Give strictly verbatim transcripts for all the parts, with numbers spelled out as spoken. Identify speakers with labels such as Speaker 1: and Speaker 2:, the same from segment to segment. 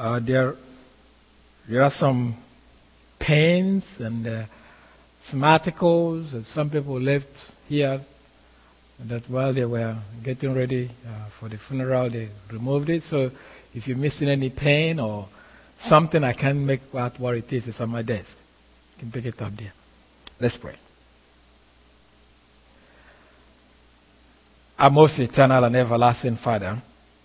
Speaker 1: uh, there, there are some pens and uh, some articles that some people left here that while they were getting ready uh, for the funeral, they removed it. So if you're missing any pen or something, I can't make out what it is. It's on my desk. You can pick it up there. Let's pray. Our most eternal and everlasting Father,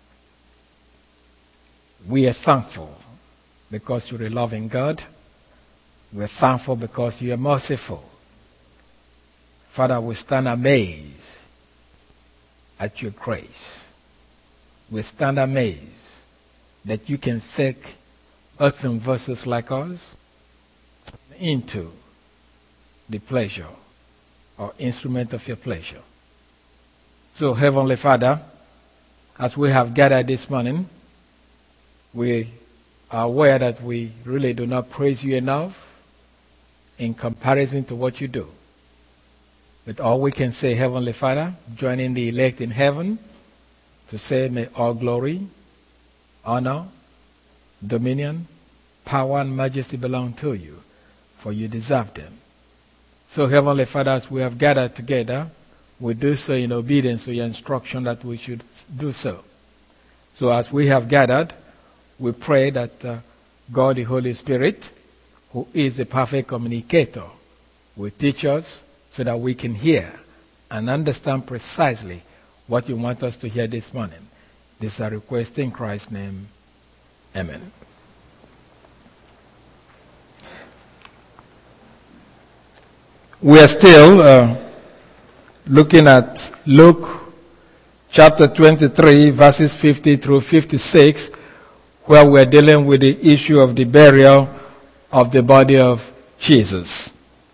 Speaker 1: we are thankful because you're a loving God. We're thankful because you are merciful. Father, we stand amazed at your grace. We stand amazed that you can take earthen vessels like us into the pleasure or instrument of your pleasure. So, Heavenly Father, as we have gathered this morning, we are aware that we really do not praise you enough in comparison to what you do. But all we can say, Heavenly Father, joining the elect in heaven, to say, may all glory, honor, dominion, power, and majesty belong to you, for you deserve them. So, Heavenly Father, as we have gathered together, we do so in obedience to your instruction that we should do so. So, as we have gathered, we pray that uh, God, the Holy Spirit, who is the perfect communicator, will teach us so that we can hear and understand precisely what you want us to hear this morning. This is a request in Christ's name. Amen. We are still uh, looking at Luke chapter twenty-three, verses fifty through fifty-six, where we are dealing with the issue of the burial of the body of Jesus.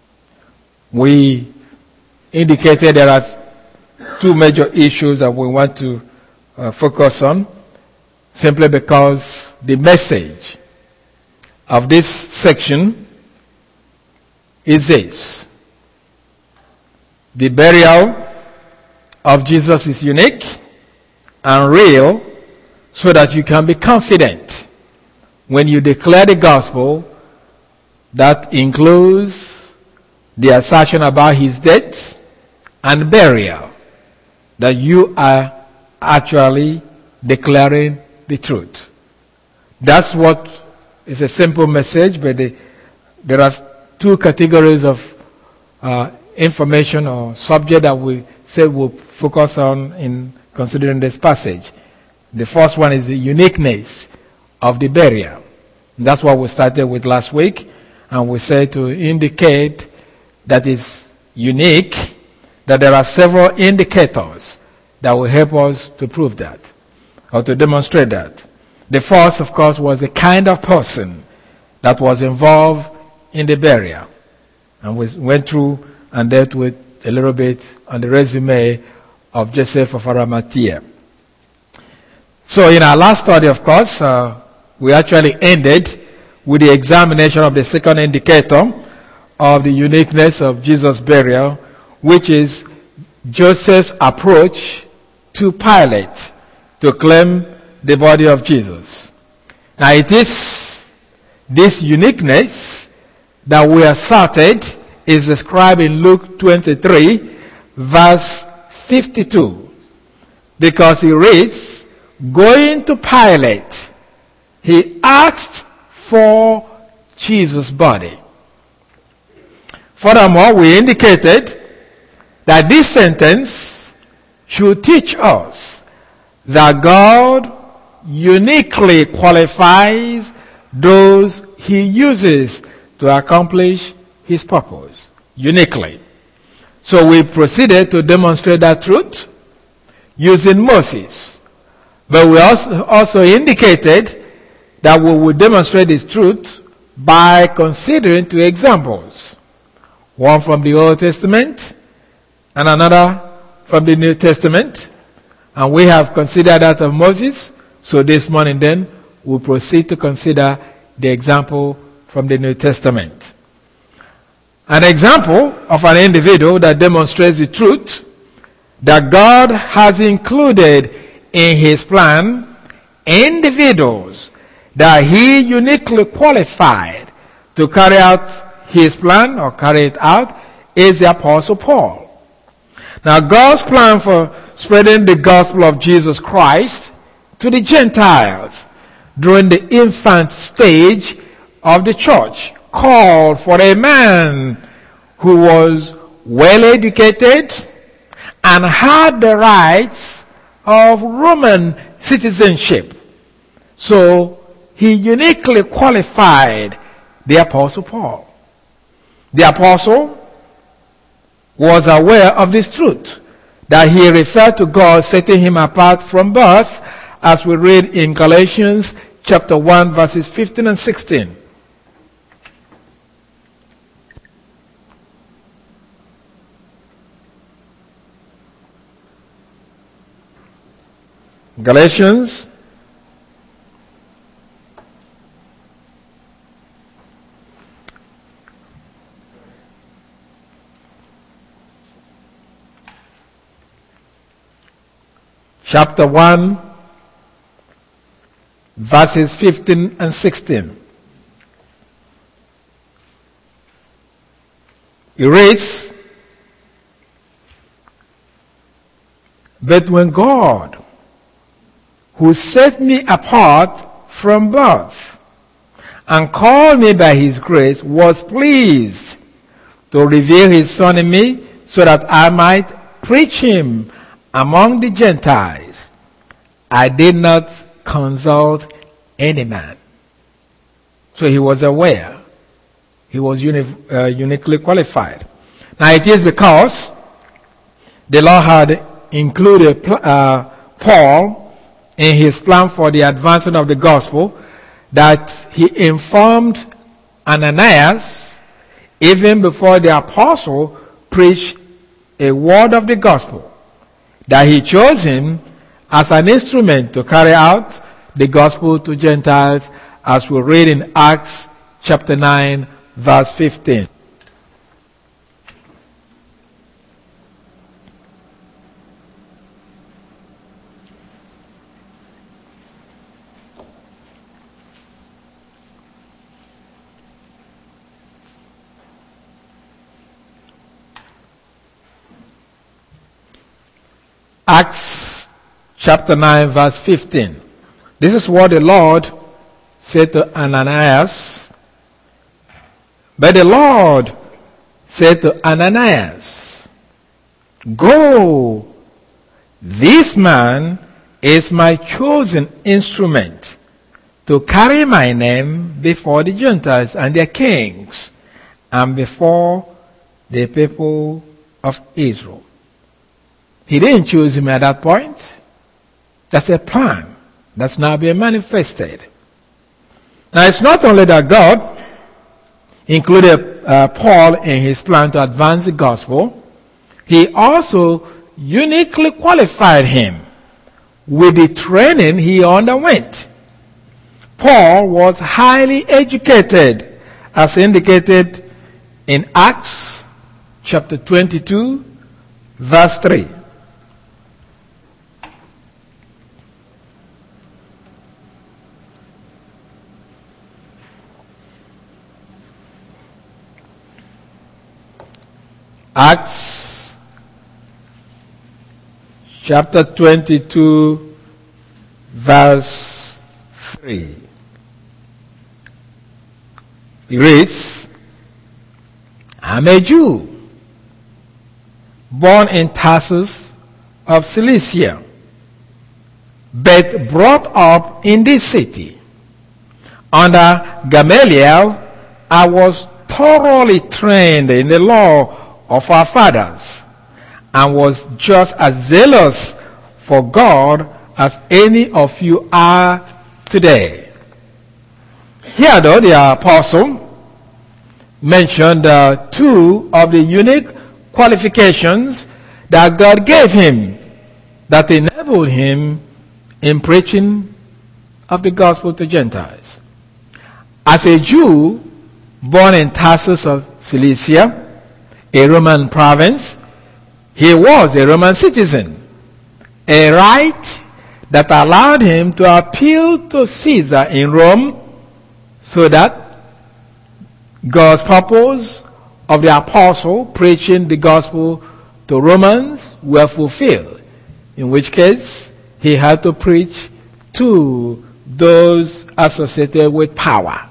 Speaker 1: We indicated there are two major issues that we want to uh, focus on, simply because the message of this section is this: the burial of Jesus is unique and real, so that you can be confident when you declare the gospel. That includes the assertion about his death and burial, that you are actually declaring the truth. That's what is a simple message, but the, there are two categories of uh, information or subject that we say we'll focus on in considering this passage. The first one is the uniqueness of the burial. That's what we started with last week. And we say to indicate that is unique, that there are several indicators that will help us to prove that, or to demonstrate that. The first, of course, was the kind of person that was involved in the burial. And we went through and dealt with a little bit on the resume of Joseph of Arimathea. So in our last study, of course, uh, we actually ended with the examination of the second indicator of the uniqueness of Jesus' burial, which is Joseph's approach to Pilate to claim the body of Jesus. Now it is this uniqueness that we asserted is described in Luke twenty-three, verse fifty-two, because he reads, going to Pilate, he asked for Jesus' body. Furthermore, we indicated that this sentence should teach us that God uniquely qualifies those he uses to accomplish his purpose. Uniquely. So we proceeded to demonstrate that truth using Moses. But we also, also indicated that we will demonstrate this truth by considering two examples. One from the Old Testament and another from the New Testament. And we have considered that of Moses. So this morning then, we'll proceed to consider the example from the New Testament. An example of an individual that demonstrates the truth that God has included in his plan individuals that he uniquely qualified to carry out his plan or carry it out is the Apostle Paul. Now, God's plan for spreading the gospel of Jesus Christ to the Gentiles during the infant stage of the church called for a man who was well educated and had the rights of Roman citizenship. So he uniquely qualified the Apostle Paul. The apostle was aware of this truth, that he referred to God setting him apart from birth, as we read in Galatians chapter one, verses fifteen and sixteen. Galatians chapter one, verses fifteen and sixteen. It reads, "But when God, who set me apart from birth and called me by his grace, was pleased to reveal his Son in me so that I might preach him among the Gentiles, I did not consult any man." So he was aware. He was uni- uh, uniquely qualified. Now it is because the Lord had included uh, Paul in his plan for the advancement of the gospel that he informed Ananias even before the apostle preached a word of the gospel, that he chose him as an instrument to carry out the gospel to Gentiles, as we read in Acts chapter nine, verse fifteen. Acts chapter nine, verse fifteen. This is what the Lord said to Ananias. But the Lord said to Ananias, "Go, this man is my chosen instrument to carry my name before the Gentiles and their kings and before the people of Israel." He didn't choose him at that point. That's a plan that's now being manifested. Now, it's not only that God included uh, Paul in his plan to advance the gospel, he also uniquely qualified him with the training he underwent. Paul was highly educated, as indicated in Acts chapter twenty-two, verse three. Acts chapter twenty-two, verse three. It reads, "I'm a Jew, born in Tarsus of Cilicia, but brought up in this city. Under Gamaliel, I was thoroughly trained in the law of our fathers, and was just as zealous for God as any of you are today." Here, though, the apostle mentioned uh, two of the unique qualifications that God gave him that enabled him in preaching of the gospel to Gentiles. As a Jew born in Tarsus of Cilicia, a Roman province, he was a Roman citizen, a right that allowed him to appeal to Caesar in Rome so that God's purpose of the apostle preaching the gospel to Romans were fulfilled, in which case he had to preach to those associated with power.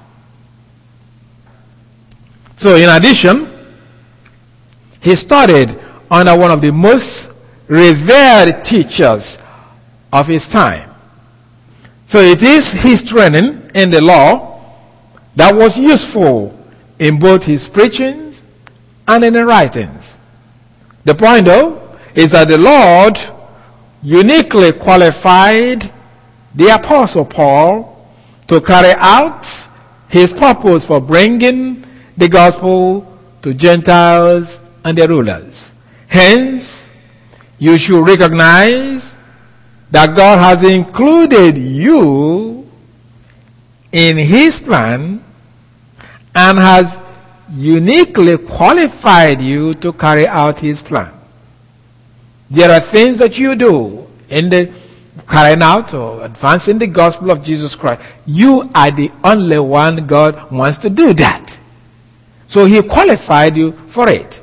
Speaker 1: So in addition, he studied under one of the most revered teachers of his time. So it is his training in the law that was useful in both his preachings and in the writings. The point, though, is that the Lord uniquely qualified the Apostle Paul to carry out his purpose for bringing the gospel to Gentiles and their rulers. Hence, you should recognize that God has included you in his plan and has uniquely qualified you to carry out his plan. There are things that you do in the carrying out or advancing the gospel of Jesus Christ. You are the only one God wants to do that. So he qualified you for it.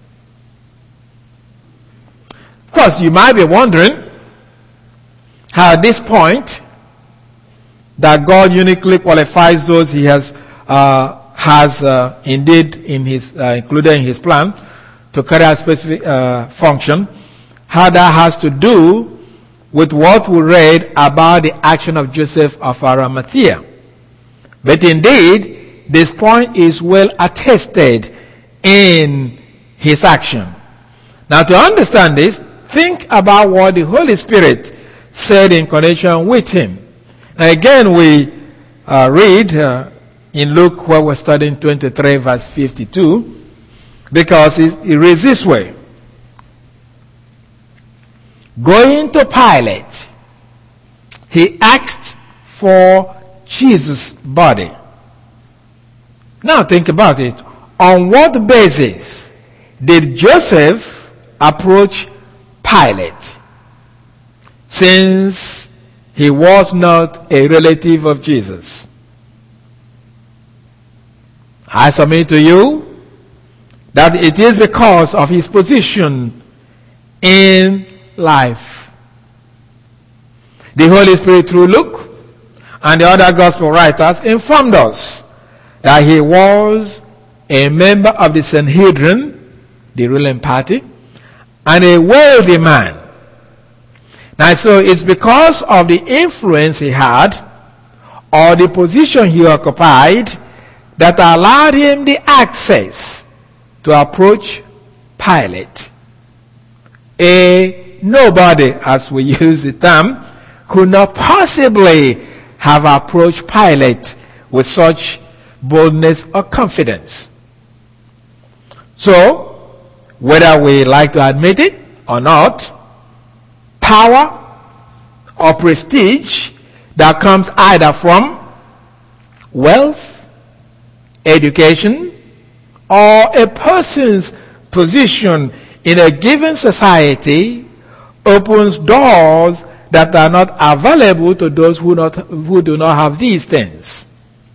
Speaker 1: Of course, you might be wondering how at this point that God uniquely qualifies those he has uh, has uh, indeed in his uh, included in his plan to carry out specific uh, function, how that has to do with what we read about the action of Joseph of Arimathea. But indeed, this point is well attested in his action. Now, to understand this, think about what the Holy Spirit said in connection with him. Now, again, we uh, read uh, in Luke, where we're studying twenty-three, verse fifty-two, because it, it reads this way. Going to Pilate, he asked for Jesus' body. Now think about it. On what basis did Joseph approach Pilate, since he was not a relative of Jesus? I submit to you that it is because of his position in life. The Holy Spirit, through Luke and the other gospel writers, informed us that he was a member of the Sanhedrin, the ruling party, and a wealthy man. Now, so it's because of the influence he had or the position he occupied that allowed him the access to approach Pilate. A nobody, as we use the term, could not possibly have approached Pilate with such boldness or confidence. So, whether we like to admit it or not, power or prestige that comes either from wealth, education, or a person's position in a given society opens doors that are not available to those who not who do not have these things.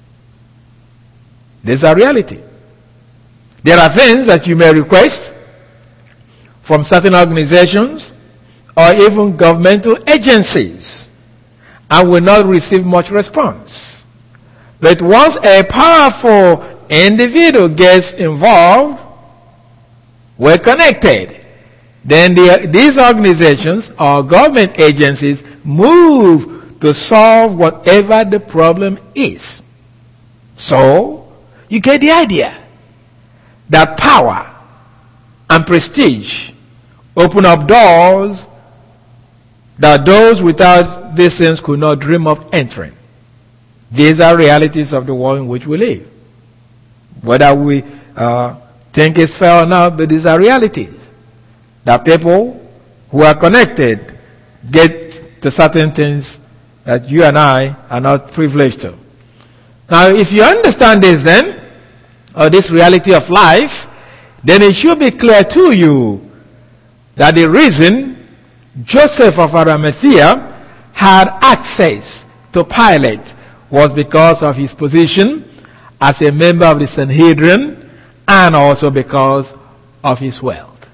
Speaker 1: These are reality. There are things that you may request from certain organizations or even governmental agencies and will not receive much response. But once a powerful individual gets involved, we're connected. Then the, these organizations or government agencies move to solve whatever the problem is. So, you get the idea that power and prestige open up doors that those without these things could not dream of entering. These are realities of the world in which we live. Whether we uh, think it's fair or not, but these are realities. That people who are connected get to certain things that you and I are not privileged to. Now, if you understand this then, or this reality of life, then it should be clear to you that the reason Joseph of Arimathea had access to Pilate was because of his position as a member of the Sanhedrin and also because of his wealth.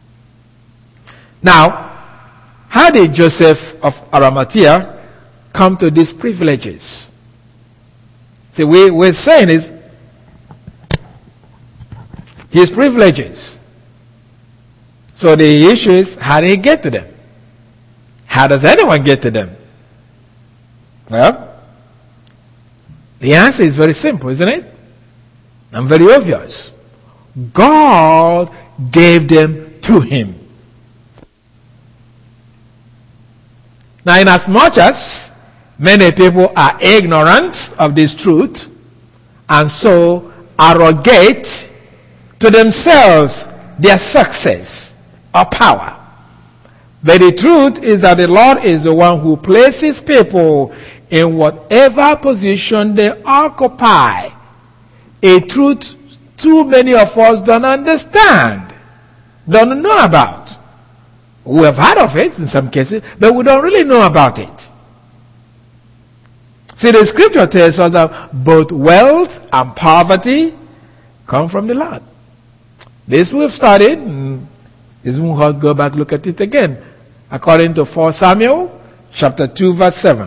Speaker 1: Now, how did Joseph of Arimathea come to these privileges? See, we, we're saying is his privileges. So the issue is, how did he get to them? How does anyone get to them? Well, the answer is very simple, isn't it? And very obvious. God gave them to him. Now, in as much as many people are ignorant of this truth and so arrogate to themselves their success or power, but the truth is that the Lord is the one who places people in whatever position they occupy. A truth too many of us don't understand, don't know about. We have heard of it in some cases, but we don't really know about it. See, the scripture tells us that both wealth and poverty come from the Lord. This we've studied, and this won't hurt, go back, look at it again. According to First Samuel, chapter two, verse seven.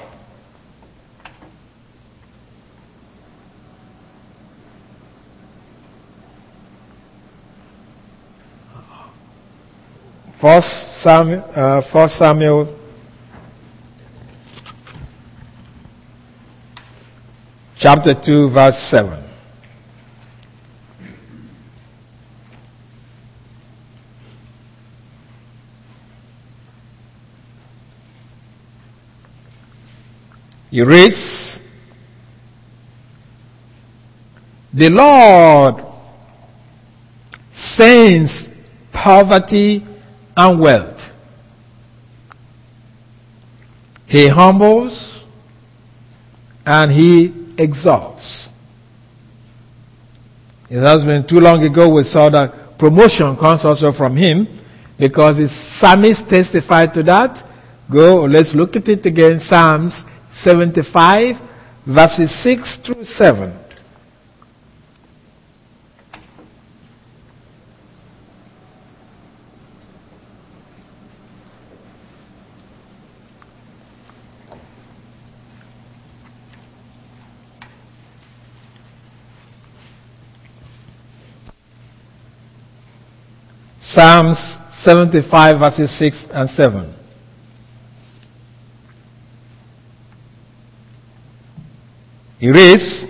Speaker 1: First Samuel, uh, First Samuel chapter two, verse seven. He reads, "The Lord sends poverty and wealth. He humbles and he exalts." It has been too long ago we saw that promotion comes also from him, because the psalmist testified to that. Go, let's look at it again. Psalms seventy-five, verses six through seven. Psalms seventy-five, verses six and seven. He reads,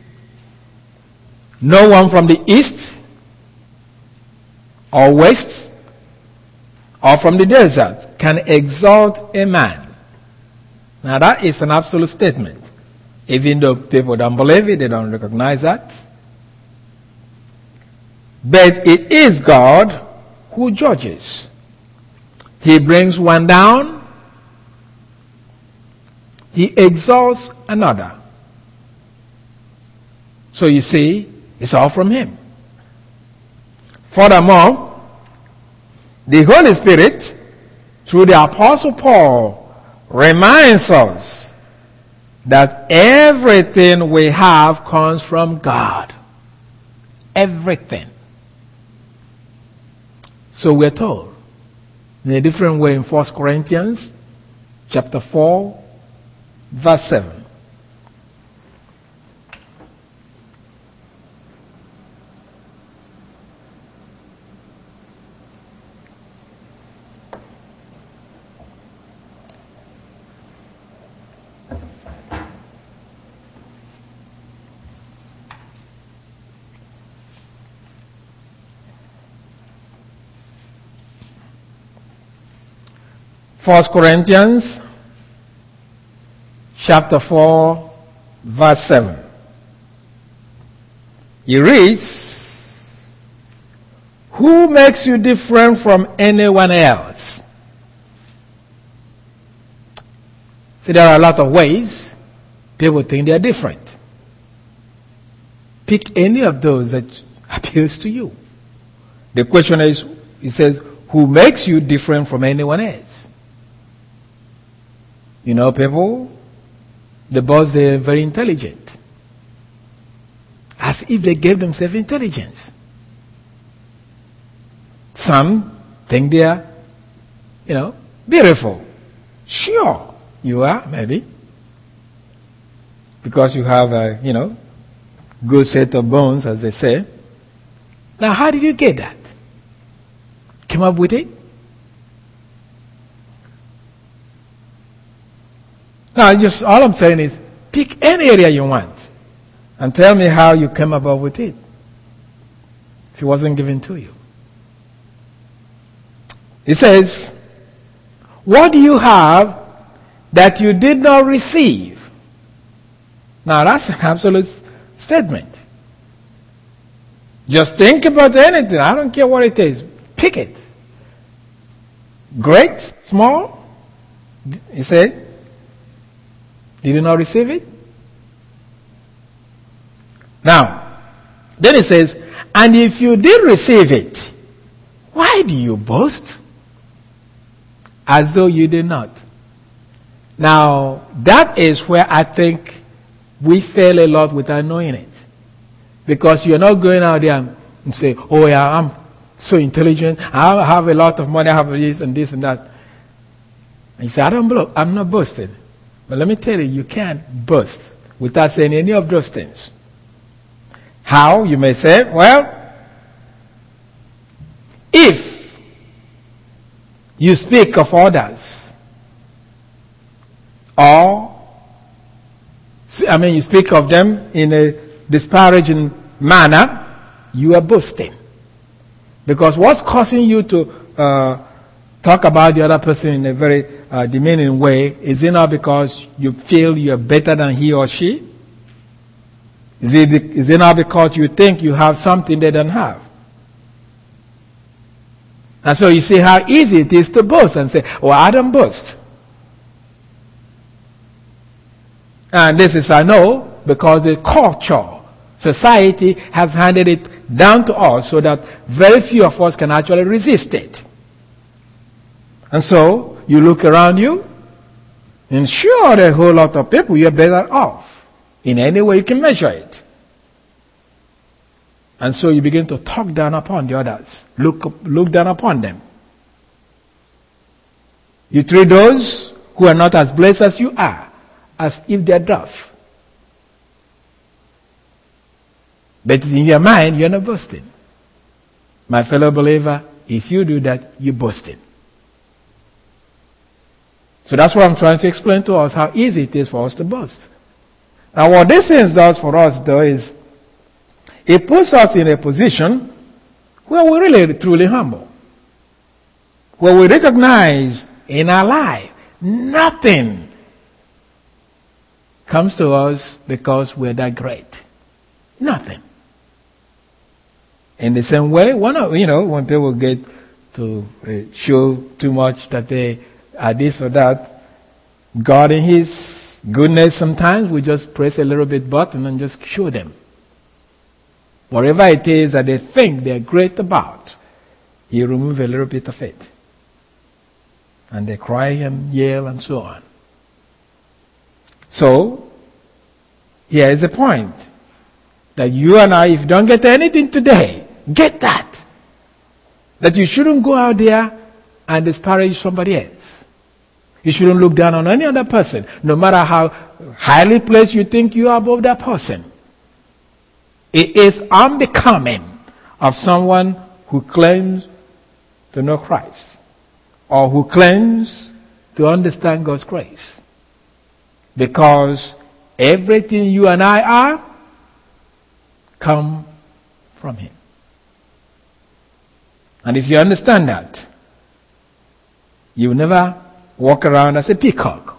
Speaker 1: "No one from the east or west or from the desert can exalt a man." Now that is an absolute statement. Even though people don't believe it, they don't recognize that. But it is God who judges. He brings one down, he exalts another. So you see, it's all from him. Furthermore, the Holy Spirit, through the Apostle Paul, reminds us that everything we have comes from God. Everything. So we're told in a different way in First Corinthians chapter four, verse seven. First Corinthians chapter four, verse seven. He reads, "Who makes you different from anyone else?" See, there are a lot of ways people think they are different. Pick any of those that appeals to you. The question is, he says, who makes you different from anyone else? You know, people, the boss, they're very intelligent. As if they gave themselves intelligence. Some think they are, you know, beautiful. Sure, you are, maybe. Because you have a, you know, good set of bones, as they say. Now, how did you get that? Came up with it? Now, just all I'm saying is, pick any area you want and tell me how you came about with it. If it wasn't given to you. It says, what do you have that you did not receive? Now, that's an absolute statement. Just think about anything. I don't care what it is. Pick it. Great, small. You say, did you not receive it? Now, then it says, and if you did receive it, why do you boast? As though you did not. Now, that is where I think we fail a lot without knowing it. Because you're not going out there and say, oh yeah, I'm so intelligent, I have a lot of money, I have this and this and that. And you say, I don't blow, I'm not boasting. But let me tell you, you can't boast without saying any of those things. How? You may say, well, if you speak of others, or, I mean, you speak of them in a disparaging manner, you are boasting. Because what's causing you to uh, talk about the other person in a very uh, demeaning way, is it not because you feel you're better than he or she? Is it, is it not because you think you have something they don't have? And so you see how easy it is to boast and say, well, I don't boast. And this is, I know, because the culture, society has handed it down to us so that very few of us can actually resist it. And so you look around you, and sure, there are a whole lot of people you're better off in any way you can measure it. And so you begin to talk down upon the others, look look down upon them. You treat those who are not as blessed as you are as if they're dove. But in your mind, you're not boasting. My fellow believer, if you do that, you're boasting. So that's what I'm trying to explain to us, how easy it is for us to boast. Now what this thing does for us, though, is it puts us in a position where we're really truly humble. Where we recognize in our life, nothing comes to us because we're that great. Nothing. In the same way, one of, you know, when people get to uh, show too much that they are this or that, God in His goodness sometimes we just press a little bit button and just show them. Whatever it is that they think they're great about, He remove a little bit of it. And they cry and yell and so on. So, here is the point. That you and I, if you don't get anything today, get that. That you shouldn't go out there and disparage somebody else. You shouldn't look down on any other person, no matter how highly placed you think you are above that person. It is unbecoming of someone who claims to know Christ or who claims to understand God's grace. Because everything you and I are come from Him. And if you understand that, you will never walk around as a peacock.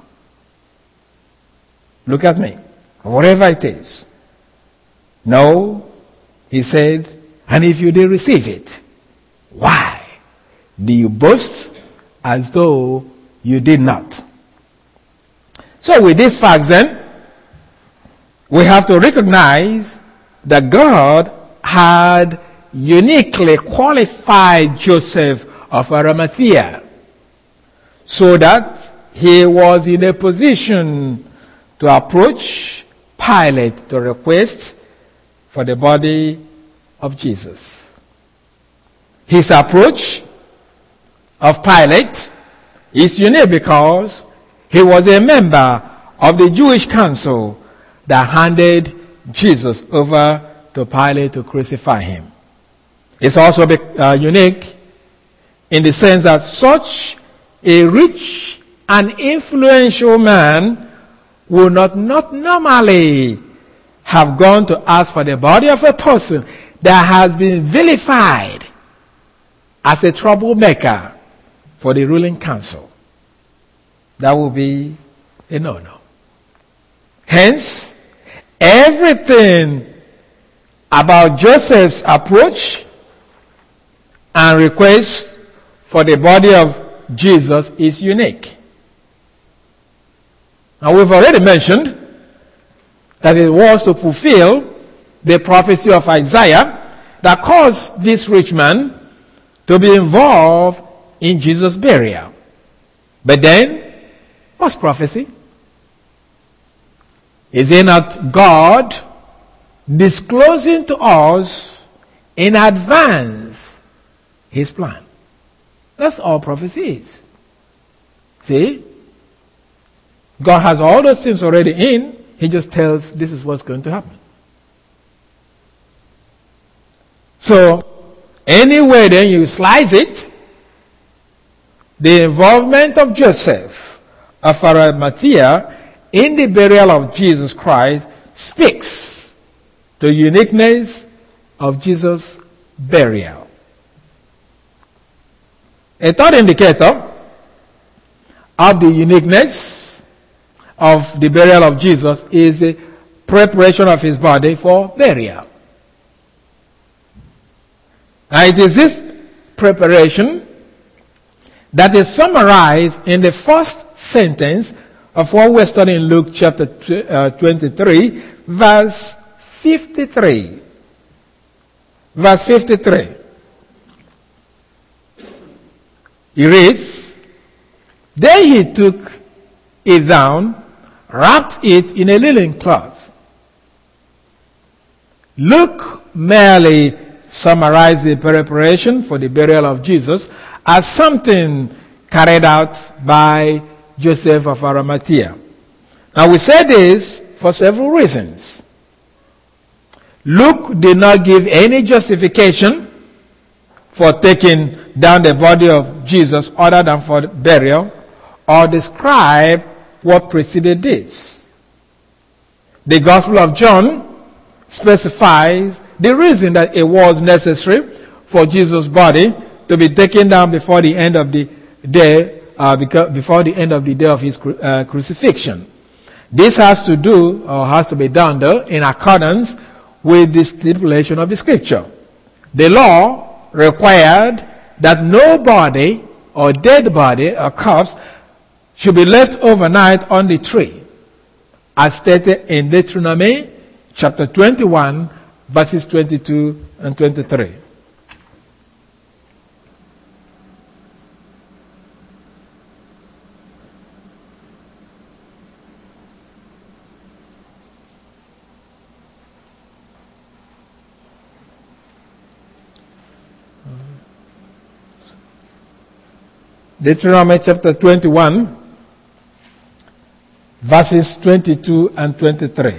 Speaker 1: Look at me. Whatever it is. No, He said, and if you did receive it, why do you boast as though you did not? So with these facts then, we have to recognize that God had uniquely qualified Joseph of Arimathea so that he was in a position to approach Pilate to request for the body of Jesus. His approach of Pilate is unique because he was a member of the Jewish council that handed Jesus over to Pilate to crucify him. It's also uh, unique in the sense that such a rich and influential man would not, not normally have gone to ask for the body of a person that has been vilified as a troublemaker for the ruling council. That would be a no-no. Hence, everything about Joseph's approach and request for the body of Jesus is unique. Now, we've already mentioned that it was to fulfill the prophecy of Isaiah that caused this rich man to be involved in Jesus' burial. But then, what's prophecy? Is it not God disclosing to us in advance his plan? That's all prophecy is. See? God has all those things already in. He just tells this is what's going to happen. So, anyway then you slice it, the involvement of Joseph of Arimathea in the burial of Jesus Christ speaks to the uniqueness of Jesus' burial. A third indicator of the uniqueness of the burial of Jesus is the preparation of his body for burial. Now it is this preparation that is summarized in the first sentence of what we're studying in Luke chapter twenty-three, verse fifty-three. Verse fifty-three. He reads, "Then he took it down, wrapped it in a linen cloth." Luke merely summarized the preparation for the burial of Jesus as something carried out by Joseph of Arimathea. Now we say this for several reasons. Luke did not give any justification for taking down the body of Jesus other than for burial, or describe what preceded this. The Gospel of John specifies the reason that it was necessary for Jesus' body to be taken down before the end of the day, uh, because, before the end of the day of his cru- uh, crucifixion. This has to do, or has to be done though, in accordance with the stipulation of the Scripture. The law required that no body or dead body or corpse should be left overnight on the tree, as stated in Deuteronomy chapter twenty-one, verses twenty-two and twenty-three. Deuteronomy chapter twenty-one, verses twenty-two and twenty-three.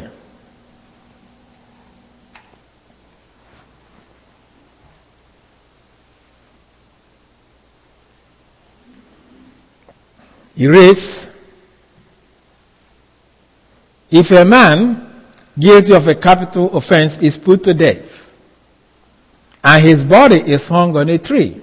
Speaker 1: He reads, "If a man guilty of a capital offense is put to death, and his body is hung on a tree,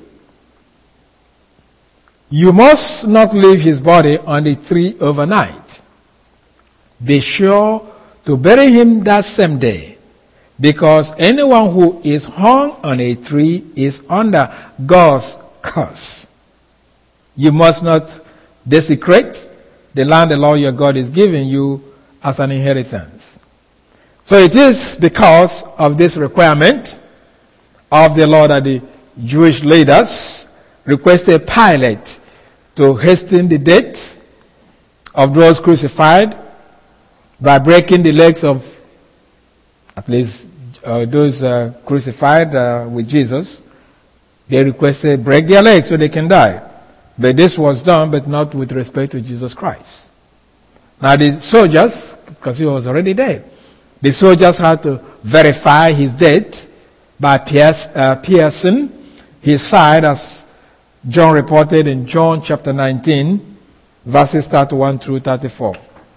Speaker 1: you must not leave his body on the tree overnight. Be sure to bury him that same day, because anyone who is hung on a tree is under God's curse. You must not desecrate the land the Lord your God is giving you as an inheritance." So it is because of this requirement of the law that the Jewish leaders requested Pilate to hasten the date of those crucified by breaking the legs of at least uh, those uh, crucified uh, with Jesus. They requested break their legs so they can die. But this was done, but not with respect to Jesus Christ. Now the soldiers, because he was already dead, the soldiers had to verify his death by pierce, uh, piercing his side, as John reported in John chapter nineteen, verses thirty-one through thirty-four.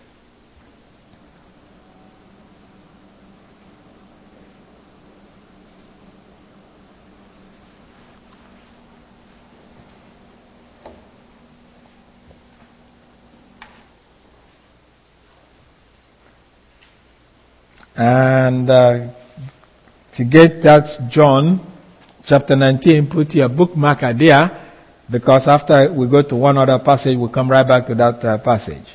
Speaker 1: And uh, if you get that, John chapter nineteen, put your bookmarker there, because after we go to one other passage, we'll come right back to that uh, passage.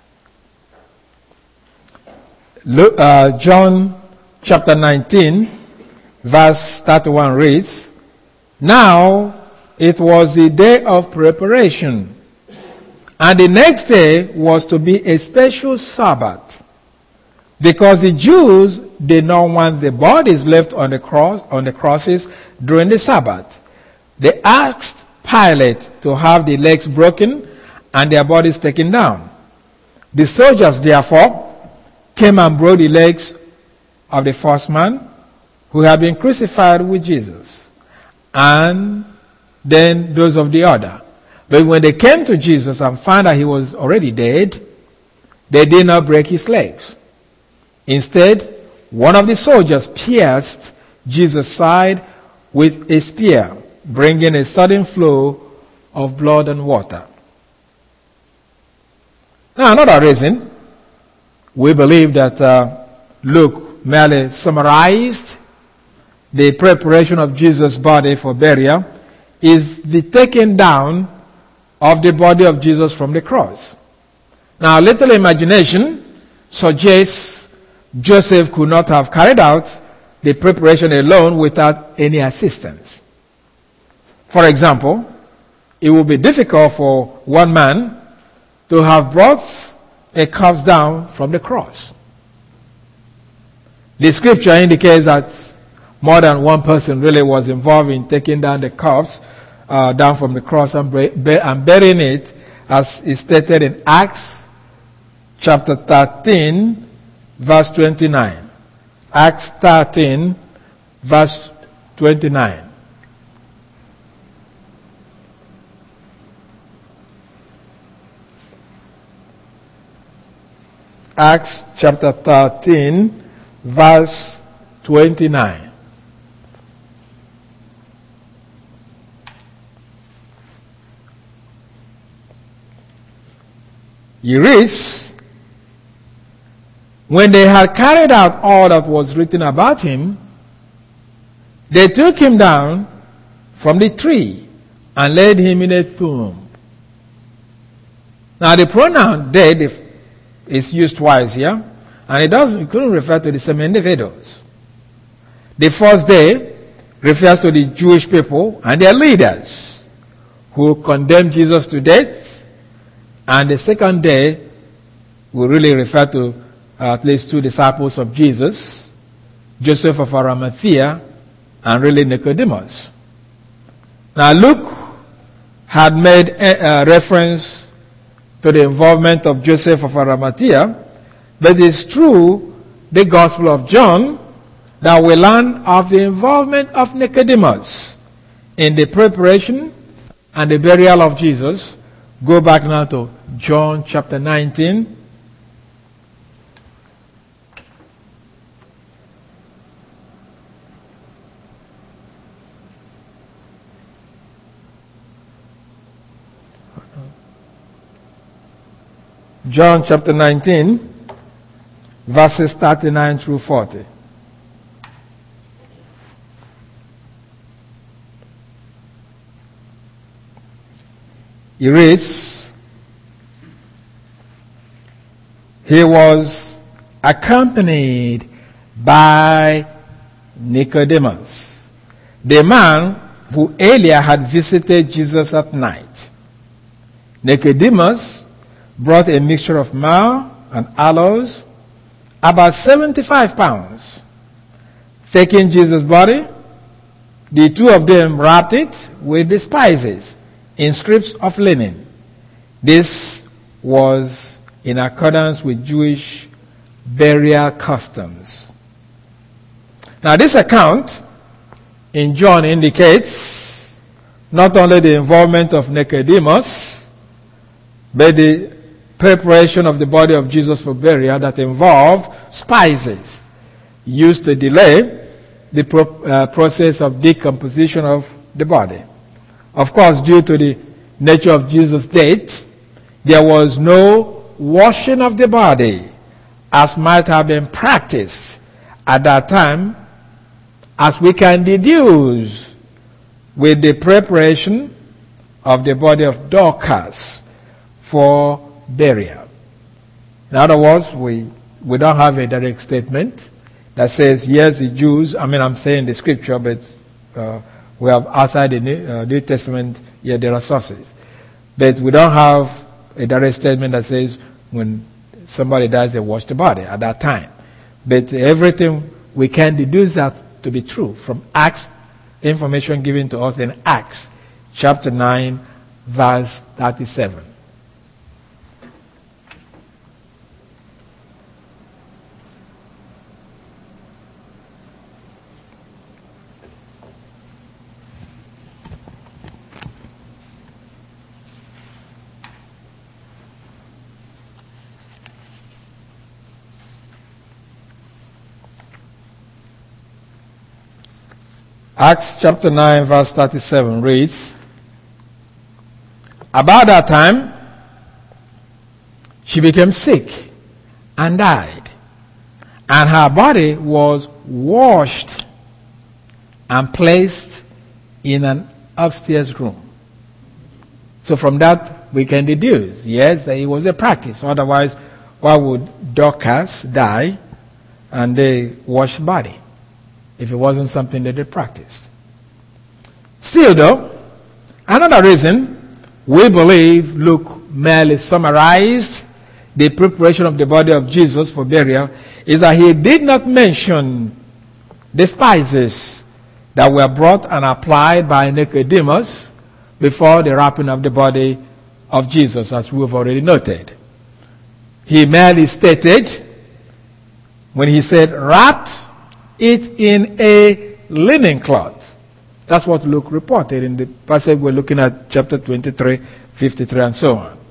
Speaker 1: Look, uh, John chapter nineteen, verse thirty-one reads, "Now it was the day of preparation, and the next day was to be a special Sabbath. Because the Jews did not want the bodies left on the cross, on the crosses during the Sabbath. They asked Pilate to have the legs broken and their bodies taken down. The soldiers therefore came and broke the legs of the first man who had been crucified with Jesus, and then those of the other. But when they came to Jesus and found that he was already dead, they did not break his legs. Instead, one of the soldiers pierced Jesus' side with a spear, bringing a sudden flow of blood and water." Now, another reason we believe that uh, Luke merely summarized the preparation of Jesus' body for burial is the taking down of the body of Jesus from the cross. Now, little imagination suggests Joseph could not have carried out the preparation alone without any assistance. For example, it would be difficult for one man to have brought a corpse down from the cross. The scripture indicates that more than one person really was involved in taking down the corpse uh, down from the cross and, bur- and burying it, as is stated in Acts chapter thirteen, verse twenty-nine. Acts thirteen, verse twenty-nine. Acts chapter thirteen, verse twenty-nine. He reads, "When they had carried out all that was written about him, they took him down from the tree and laid him in a tomb." Now the pronoun dead is used twice here, and it doesn't, it couldn't refer to the same individuals. The first day refers to the Jewish people and their leaders who condemned Jesus to death, and the second day will really refer to Uh, at least two disciples of Jesus, Joseph of Arimathea, and really Nicodemus. Now Luke had made a, a reference to the involvement of Joseph of Arimathea, but it's true the Gospel of John that we learn of the involvement of Nicodemus in the preparation and the burial of Jesus. Go back now to John chapter nineteen. John chapter nineteen, verses thirty-nine through forty. He reads, "He was accompanied by Nicodemus, the man who earlier had visited Jesus at night. Nicodemus brought a mixture of myrrh and aloes, about seventy-five pounds. Taking Jesus' body, the two of them wrapped it with the spices in strips of linen. This was in accordance with Jewish burial customs. Now, this account in John indicates not only the involvement of Nicodemus, but the preparation of the body of Jesus for burial that involved spices used to delay the pro- uh, process of decomposition of the body. Of course, due to the nature of Jesus' death, there was no washing of the body as might have been practiced at that time, as we can deduce with the preparation of the body of Dorcas for burial. In other words, we, we don't have a direct statement that says, yes, the Jews, I mean, I'm saying the scripture, but uh, we have outside the New, uh, New Testament, yeah, there are sources. But we don't have a direct statement that says when somebody dies, they wash the body at that time. But everything, we can deduce that to be true from Acts, information given to us in Acts chapter nine, verse thirty-seven. Acts chapter nine, verse thirty-seven reads, about that time, she became sick and died, and her body was washed and placed in an upstairs room. So from that, we can deduce, yes, that it was a practice. Otherwise, why would Dorcas die and they wash body if it wasn't something that they practiced? Still though, another reason we believe Luke merely summarized the preparation of the body of Jesus for burial is that he did not mention the spices that were brought and applied by Nicodemus before the wrapping of the body of Jesus, as we have already noted. He merely stated, when he said, wrapped it in a linen cloth. That's what Luke reported in the passage we're looking at, chapter twenty-three, fifty-three, and so on.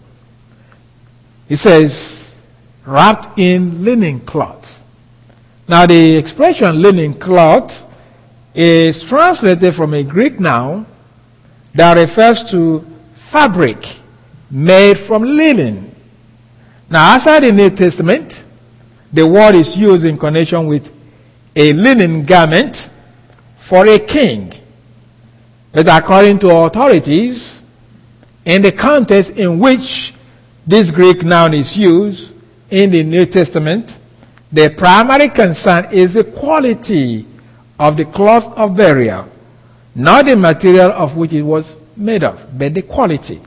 Speaker 1: He says, wrapped in linen cloth. Now, the expression linen cloth is translated from a Greek noun that refers to fabric made from linen. Now, outside the New Testament, the word is used in connection with a linen garment for a king. But according to authorities, in the context in which this Greek noun is used in the New Testament, the primary concern is the quality of the cloth of burial, not the material of which it was made of, but the quality.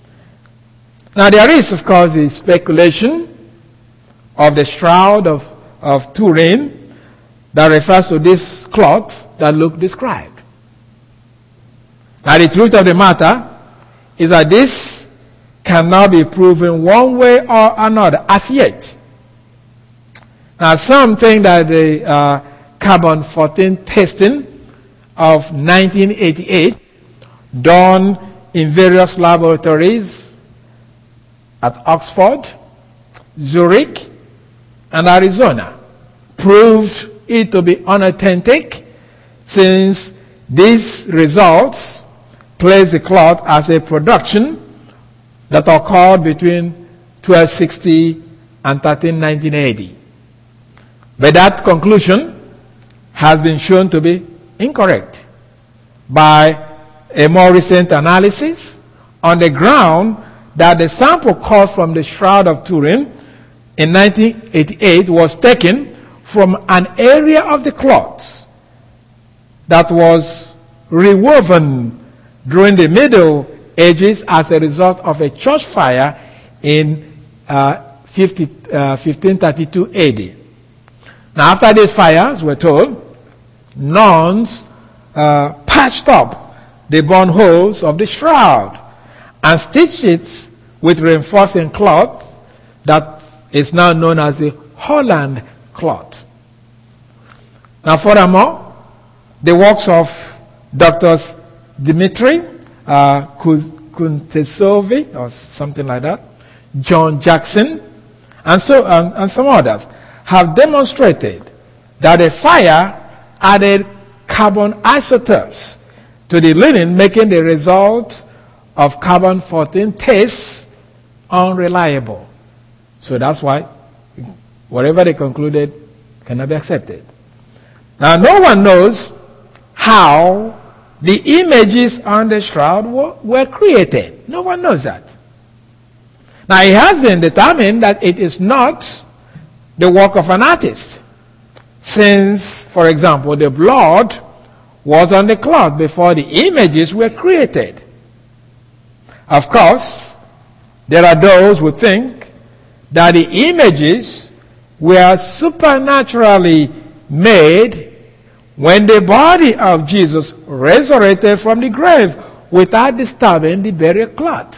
Speaker 1: Now there is, of course, the speculation of the shroud of, of Turin that refers to this cloth that Luke described. Now the truth of the matter is that this cannot be proven one way or another as yet. Now some think that the uh, carbon fourteen testing of nineteen eighty-eight, done in various laboratories at Oxford, Zurich, and Arizona, proved it to be unauthentic, since these results place the cloth as a production that occurred between twelve sixty and thirteen nineteen A D. But that conclusion has been shown to be incorrect by a more recent analysis on the ground that the sample cut from the Shroud of Turin in nineteen eighty-eight was taken from an area of the cloth that was rewoven during the Middle Ages as a result of a church fire in uh, fifty, uh, fifteen thirty-two A D. Now, after these fires, we're told, nuns uh, patched up the burn holes of the shroud and stitched it with reinforcing cloth that is now known as the Holland cloth. Now, furthermore, the works of Doctors Dmitry uh, Kuntesovi, or something like that, John Jackson, and so and, and some others, have demonstrated that a fire added carbon isotopes to the linen, making the result of carbon fourteen tests unreliable. So that's why whatever they concluded cannot be accepted. Now, no one knows how the images on the shroud were, were created. No one knows that. Now, it has been determined that it is not the work of an artist, since, for example, the blood was on the cloth before the images were created. Of course, there are those who think that the images were supernaturally made when the body of Jesus resurrected from the grave without disturbing the burial cloth.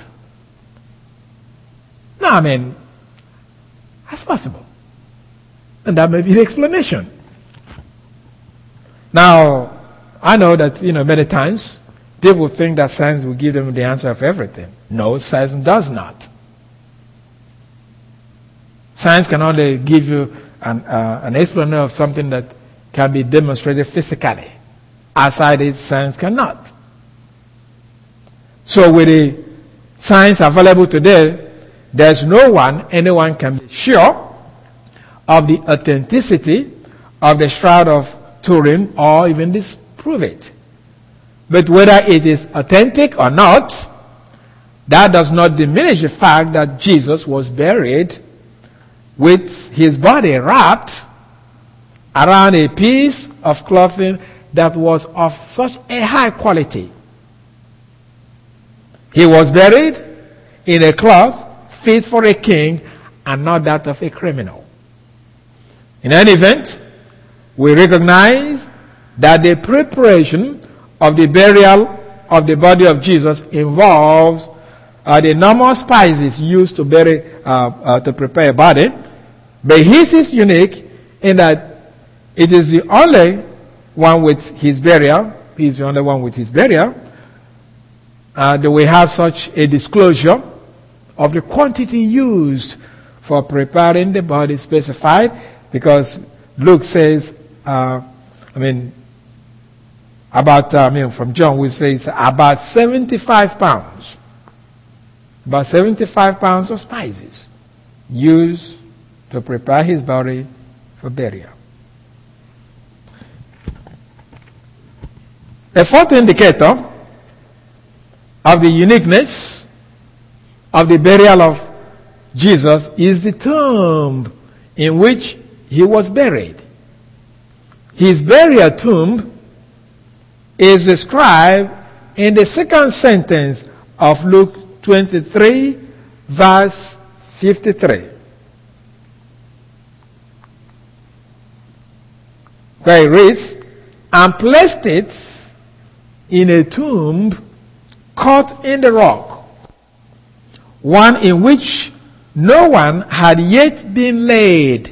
Speaker 1: Now, I mean, that's possible. And that may be the explanation. Now, I know that, you know, many times people think that science will give them the answer of everything. No, science does not. Science can only give you an, uh, an explanation of something that can be demonstrated physically. Outside it, science cannot. So with the science available today, there's no one, anyone can be sure of the authenticity of the Shroud of Turin or even disprove it. But whether it is authentic or not, that does not diminish the fact that Jesus was buried with his body wrapped around a piece of clothing that was of such a high quality. He was buried in a cloth fit for a king and not that of a criminal. In any event, we recognize that the preparation of the burial of the body of Jesus involves uh, the normal spices used to bury, uh, uh, to prepare a body, but his is unique in that it is the only one with his burial. He's the only one with his burial. Uh, that we have such a disclosure of the quantity used for preparing the body specified, because Luke says, uh, I mean, about, uh, I mean, from John, we say it's about seventy-five pounds. About seventy-five pounds of spices used to prepare his body for burial. A fourth indicator of the uniqueness of the burial of Jesus is the tomb in which he was buried. His burial tomb is described in the second sentence of Luke twenty-three, verse fifty-three. Where it reads, and placed it in a tomb cut in the rock, one in which no one had yet been laid.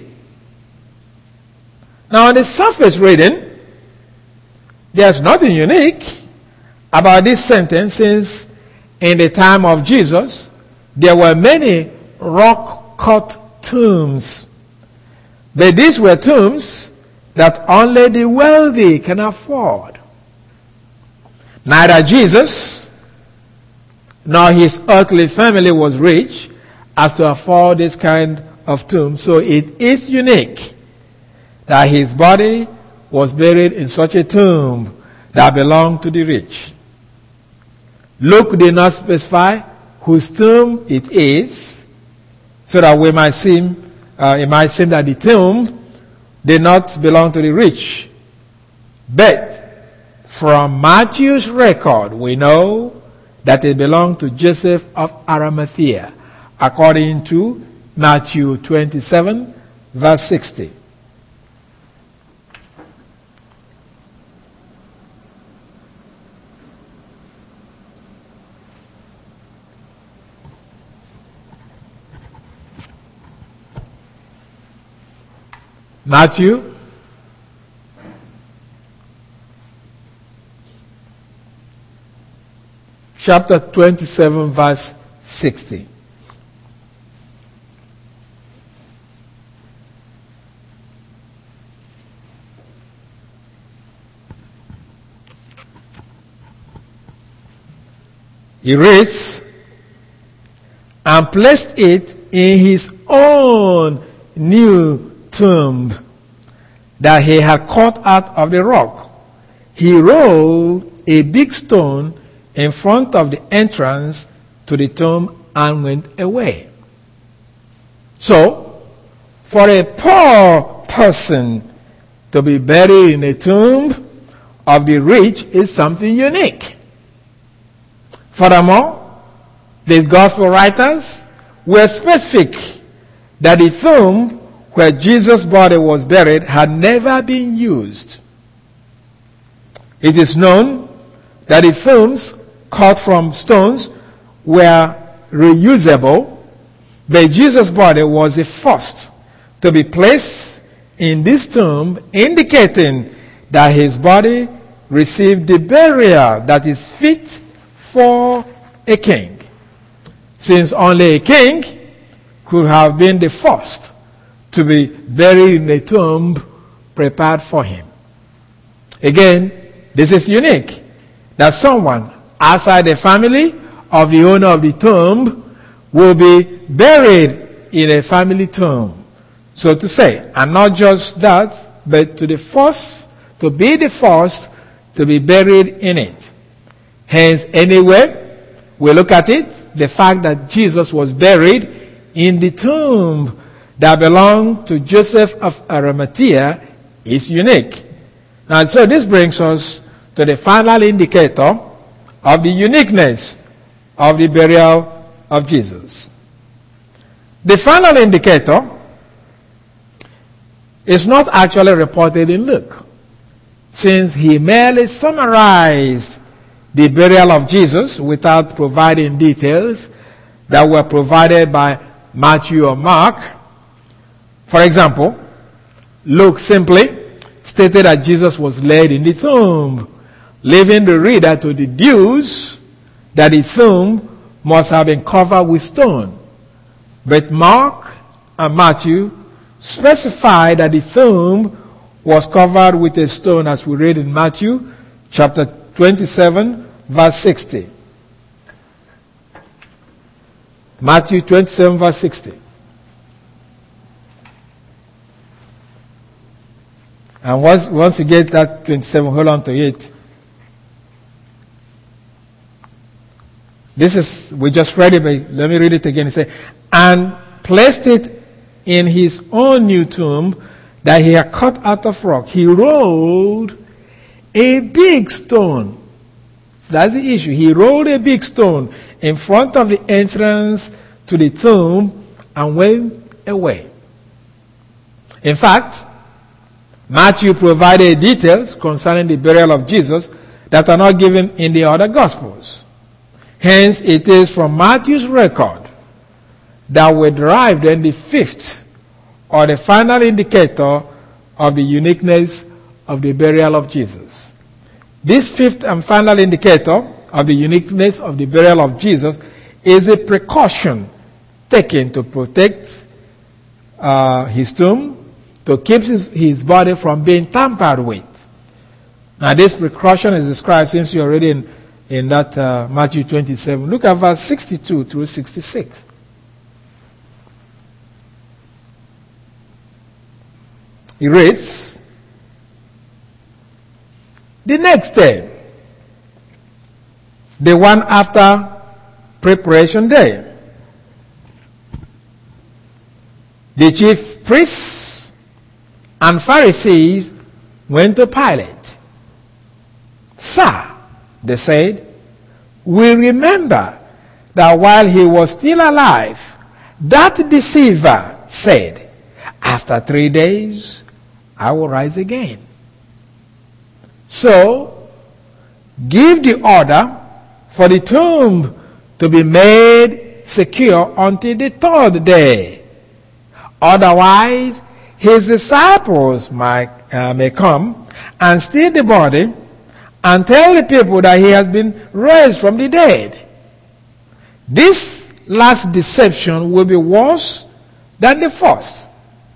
Speaker 1: Now, on the surface reading, there's nothing unique about this sentence, since in the time of Jesus, there were many rock-cut tombs. But these were tombs that only the wealthy can afford. Neither Jesus nor his earthly family was rich as to afford this kind of tomb. So it is unique that his body was buried in such a tomb that belonged to the rich. Luke did not specify whose tomb it is, so that we might seem, uh, it might seem that the tomb did not belong to the rich. But from Matthew's record, we know that it belonged to Joseph of Arimathea, according to Matthew twenty-seven, verse sixty. Matthew chapter twenty-seven, verse sixty. He reads, and placed it in his own new tomb that he had cut out of the rock. He rolled a big stone in front of the entrance to the tomb and went away. So, for a poor person to be buried in a tomb of the rich is something unique. Furthermore, the gospel writers were specific that the tomb where Jesus' body was buried had never been used. It is known that the tombs cut from stones were reusable, but Jesus' body was the first to be placed in this tomb, indicating that his body received the burial that is fit for a king, since only a king could have been the first to be buried in a tomb prepared for him. Again, this is unique, that someone outside the family of the owner of the tomb will be buried in a family tomb, so to say. And not just that, but to the first, to be the first to be buried in it. Hence, anyway, we look at it, the fact that Jesus was buried in the tomb that belonged to Joseph of Arimathea is unique. And so this brings us to the final indicator of the uniqueness of the burial of Jesus. The final indicator is not actually reported in Luke, since he merely summarized the burial of Jesus without providing details that were provided by Matthew or Mark. For example, Luke simply stated that Jesus was laid in the tomb, leaving the reader to deduce that the tomb must have been covered with stone. But Mark and Matthew specify that the tomb was covered with a stone, as we read in Matthew chapter twenty-seven, verse sixty. Matthew twenty-seven, verse sixty. And once, once you get that twenty-seven, hold on to it. This is, we just read it, but let me read it again. It says, and placed it in his own new tomb that he had cut out of rock. He rolled a big stone. That's the issue. He rolled a big stone in front of the entrance to the tomb and went away. In fact, Matthew provided details concerning the burial of Jesus that are not given in the other Gospels. Hence, it is from Matthew's record that we derive then the fifth or the final indicator of the uniqueness of the burial of Jesus. This fifth and final indicator of the uniqueness of the burial of Jesus is a precaution taken to protect uh, his tomb, to keep his, his body from being tampered with. Now this precaution is described, since you're already in, in that uh, Matthew twenty-seven. Look at verse sixty-two through sixty-six. He reads, the next day, the one after preparation day, the chief priests and Pharisees went to Pilate. Sir, they said, we remember that while he was still alive, that deceiver said, after three days, I will rise again. So, give the order for the tomb to be made secure until the third day. Otherwise, his disciples might, uh, may come and steal the body and tell the people that he has been raised from the dead. This last deception will be worse than the first.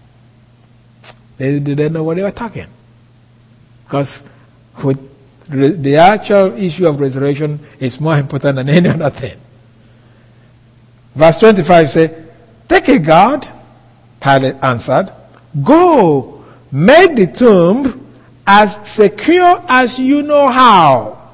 Speaker 1: They didn't know what they were talking. Because with the actual issue of resurrection is more important than any other thing. Verse twenty-five says, take a guard, Pilate answered, go, make the tomb as secure as you know how.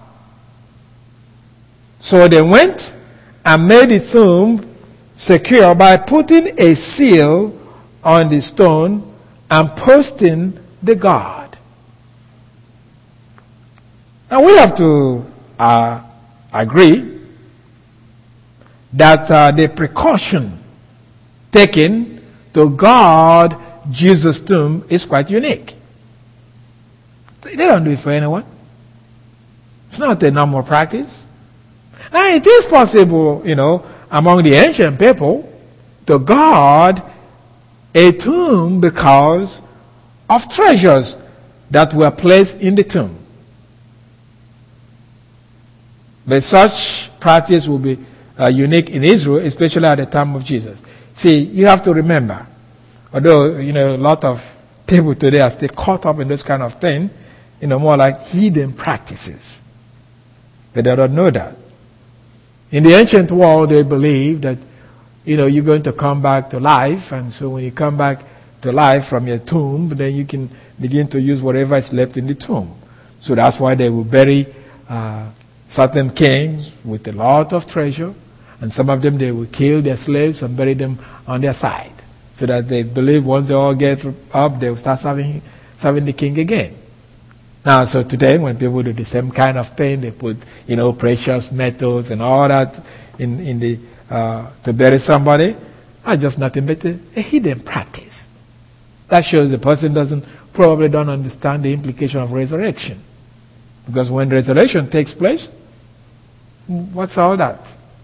Speaker 1: So they went and made the tomb secure by putting a seal on the stone and posting the guard. Now we have to uh, agree that uh, the precaution taken to guard Jesus' tomb is quite unique. They don't do it for anyone. It's not a normal practice. Now it is possible, you know, among the ancient people to guard a tomb because of treasures that were placed in the tomb. But such practice will be uh, unique in Israel, especially at the time of Jesus. See, you have to remember, although, you know, a lot of people today are still caught up in this kind of thing, you know, more like hidden practices. But they don't know that. In the ancient world, they believed that, you know, you're going to come back to life, and so when you come back to life from your tomb, then you can begin to use whatever is left in the tomb. So that's why they will bury uh, certain kings with a lot of treasure, and some of them they will kill their slaves and bury them on their side, so that they believe once they all get up, they will start serving, serving the king again. Now, so today, when people do the same kind of thing, they put, you know, precious metals and all that in, in the, uh, to bury somebody, that's just nothing but a, a hidden practice. That shows the person doesn't, probably don't understand the implication of resurrection. Because when resurrection takes place, what's all that?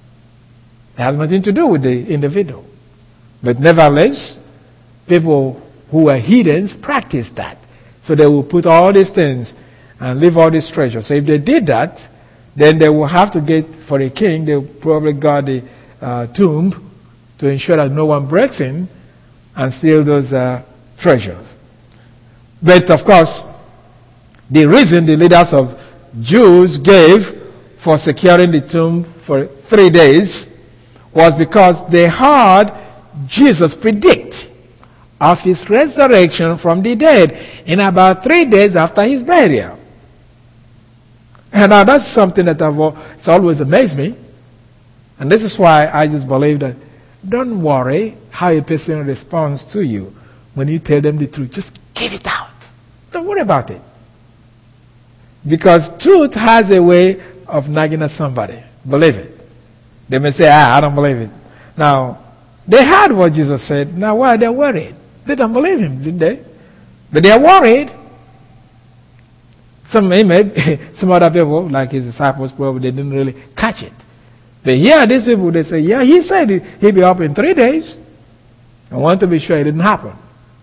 Speaker 1: It has nothing to do with the individual. But nevertheless, people who are heathens practice that. So they will put all these things and leave all this treasure. So if they did that, then they will have to get, for a king, they will probably guard the uh, tomb to ensure that no one breaks in and steal those uh, treasures. But of course, the reason the leaders of Jews gave for securing the tomb for three days was because they heard Jesus predict of his resurrection from the dead in about three days after his burial. And now that's something that I've, it's always amazed me. And this is why I just believe that don't worry how a person responds to you when you tell them the truth. Just give it out. Don't worry about it. Because truth has a way of nagging at somebody. Believe it. They may say, ah, I don't believe it. Now, they heard what Jesus said. Now why are they worried? They don't believe him, did they? But they are worried. Some, maybe, some other people, like his disciples, probably they didn't really catch it. But here, these people, they say, yeah, he said he'd be up in three days. I want to be sure it didn't happen.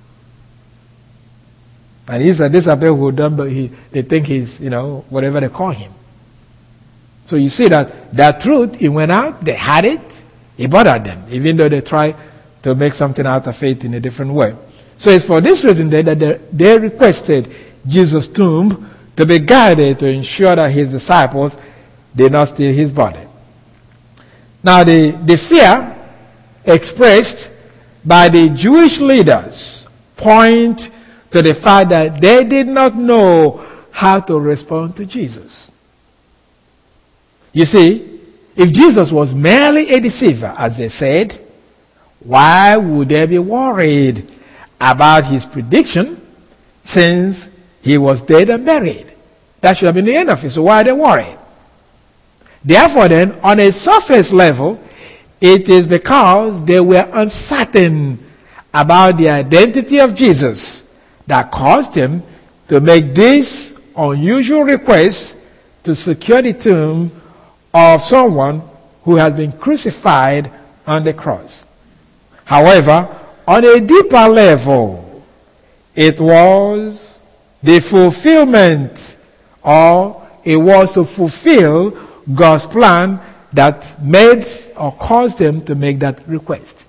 Speaker 1: And these are, these are people who don't, but he, they think he's, you know, whatever they call him. So you see that that truth, it went out, they had it, it bothered them, even though they tried to make something out of it in a different way. So it's for this reason that they, they requested Jesus' tomb to be guarded to ensure that his disciples did not steal his body. Now the, the fear expressed by the Jewish leaders point to the fact that they did not know how to respond to Jesus. You see, if Jesus was merely a deceiver, as they said, why would they be worried about his prediction since he was dead and buried? That should have been the end of it. So why are they worried? Therefore then, on a surface level, it is because they were uncertain about the identity of Jesus that caused them to make this unusual request to secure the tomb of someone who has been crucified on the cross. However, on a deeper level, it was the fulfillment, or it was to fulfill God's plan that made or caused them to make that request.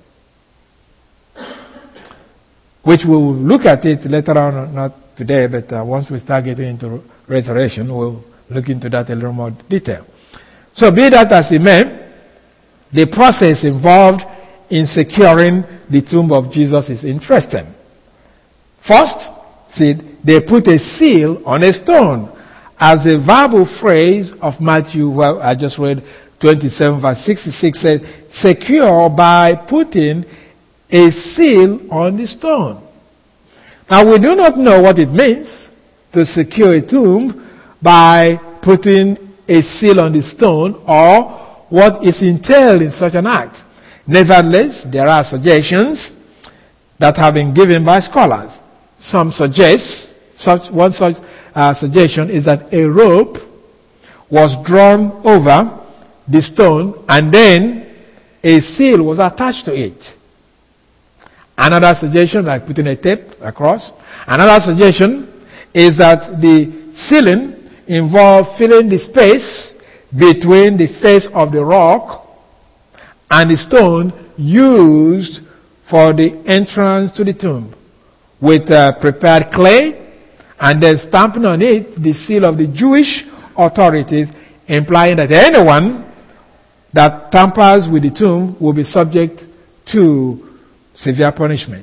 Speaker 1: Which we will look at it later on, not today, but uh, once we start getting into resurrection, we'll look into that a little more detail. So be that as it may, the process involved in securing the tomb of Jesus is interesting. First, see, they put a seal on a stone, as a verbal phrase of Matthew, well, I just read twenty-seven verse sixty-six says, secure by putting a seal on the stone. Now we do not know what it means to secure a tomb by putting a seal on the stone, or what is entailed in such an act. Nevertheless, there are suggestions that have been given by scholars. Some suggest, such one such uh, suggestion is that a rope was drawn over the stone and then a seal was attached to it. Another suggestion, like putting a tape across. Another suggestion is that the sealing involved filling the space between the face of the rock and the stone used for the entrance to the tomb with uh, prepared clay, and then stamping on it the seal of the Jewish authorities, implying that anyone that tampers with the tomb will be subject to severe punishment.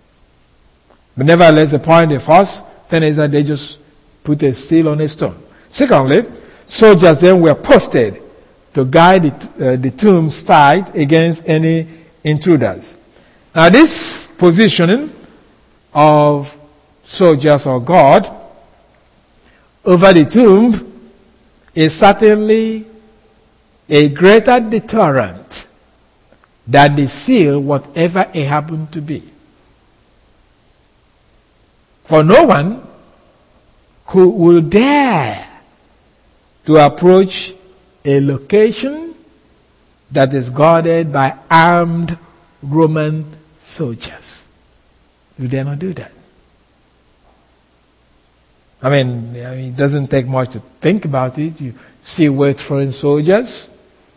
Speaker 1: But nevertheless, the point, the first thing is that they just put a seal on a stone. Secondly, soldiers then were posted to guide the, uh, the tomb site against any intruders. Now this positioning of soldiers or guard over the tomb is certainly a greater deterrent than the seal, whatever it happened to be. For no one who will dare to approach a location that is guarded by armed Roman soldiers. You dare not do that. I mean, I mean, it doesn't take much to think about it. You see well-trained soldiers,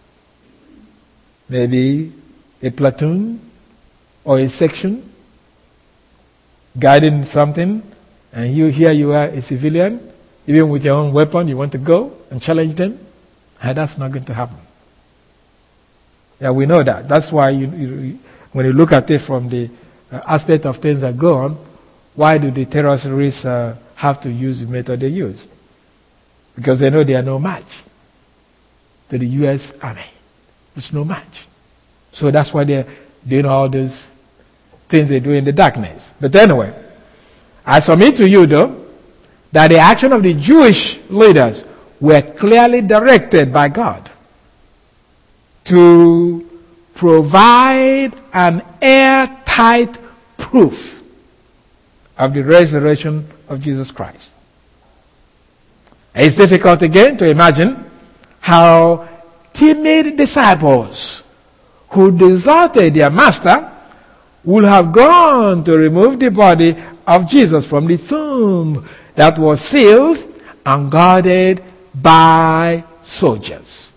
Speaker 1: maybe a platoon or a section guiding something, and you here you are a civilian, even with your own weapon, you want to go and challenge them, and that's not going to happen. Yeah, we know that. That's why you, you, when you look at it from the uh, aspect of things that go on, why do the terrorists uh, have to use the method they use? Because they know they are no match to the U S Army. It's no match. So that's why they're doing all those things they do in the darkness. But anyway, I submit to you though, that the action of the Jewish leaders were clearly directed by God to provide an airtight proof of the resurrection of Jesus Christ. It's difficult again to imagine how timid disciples who deserted their master would have gone to remove the body of Jesus from the tomb that was sealed and guarded by soldiers.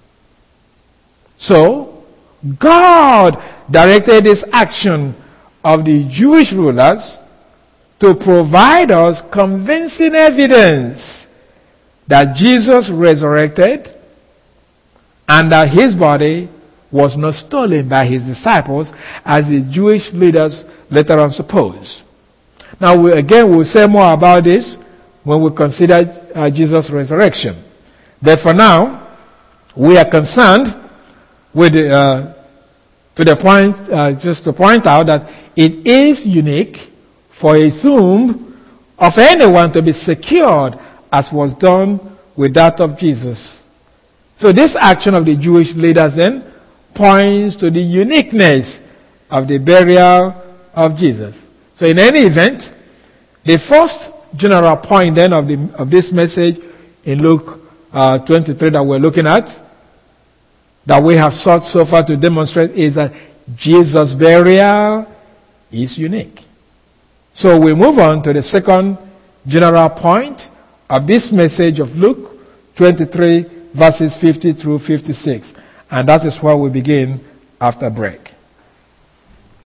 Speaker 1: So, God directed this action of the Jewish rulers to provide us convincing evidence that Jesus resurrected and that his body was not stolen by his disciples as the Jewish leaders later on supposed. Now, we, again, we'll say more about this when we consider uh, Jesus' resurrection. But for now, we are concerned with uh, to the point, uh, just to point out that it is unique for a tomb of anyone to be secured as was done with that of Jesus. So this action of the Jewish leaders then points to the uniqueness of the burial of Jesus. So in any event, the first general point then of, the, of this message in Luke uh, twenty-three that we're looking at, that we have sought so far to demonstrate, is that Jesus' burial is unique. So we move on to the second general point of this message of Luke twenty-three, verses fifty through fifty-six. And that is where we begin after break.